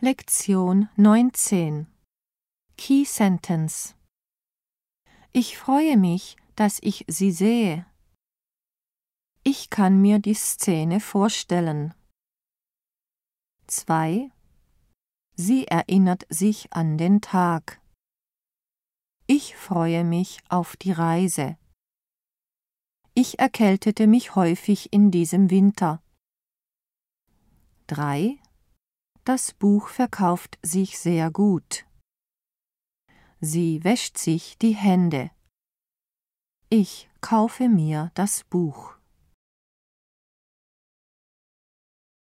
Lektion 19 Key Sentence. Ich freue mich, dass ich Sie sehe. Ich kann mir die Szene vorstellen. 2. Sie erinnert sich an den Tag. Ich freue mich auf die Reise. Ich erkältete mich häufig in diesem Winter. 3. Das Buch verkauft sich sehr gut. Sie wäscht sich die Hände. Ich kaufe mir das Buch.